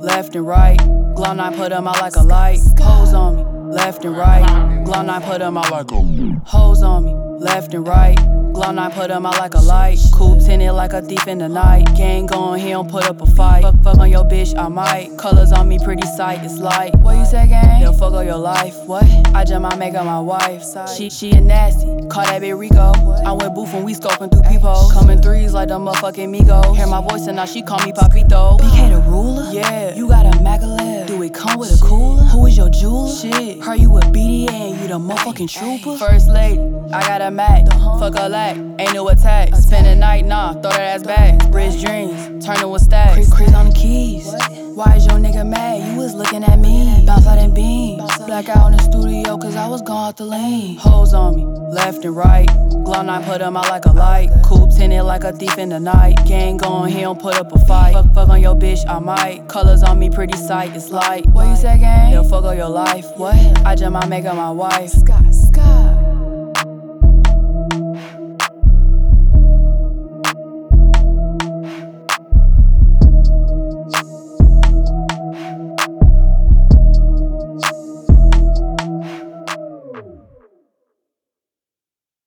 left and right. Glum 9 put 'em out like a light. Hoes on me, left and right. Glum 9 put 'em out like a hoes on me, left and right. Glum 9 put 'em out like a light. Coupe tinted like a thief in the night. Gang going, he don't put up a fight. Fuck on your bitch, I might. Colors on me, pretty sight, it's light. What you say, gang? They'll fuck on your life. What? I just might make her my wife. She a nasty, call that bitch Rico. I'm with Booth and we scoping through peepholes. Coming threes like the motherfucking Migos. Hear my voice and now she call me Papito. BK the ruler? Yeah. You got a Magalef. Do it come with a cooler? Who is your jeweler? Shit. Heard you with BDA and you the motherfucking trooper? First lady, I got a Mac. Fuck a lack, ain't no attack. Spend the night, nah, throw that ass back. Rich dreams, turning with stacks. Crease on the keys. Why is your nigga mad? You was looking at me. Bounce out and beam. Black out in the studio cause I was gone off the lean. Hoes on me, left and right. Glum 9 put 'em out like a light. Coupe tinted like a thief in the night. Gang going, he don't put up a fight. Fuck on your bitch, I might. Colors on me, pretty sight, it's light. What you say, gang? They'll fuck on your life. What? I just might make her my wife. Scott.